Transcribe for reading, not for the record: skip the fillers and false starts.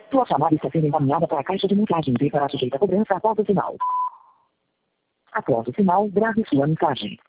Sua chamada está sendo encaminhada para a caixa de mensagens e será sujeita a cobrança após o sinal. Após o sinal, grave sua mensagem.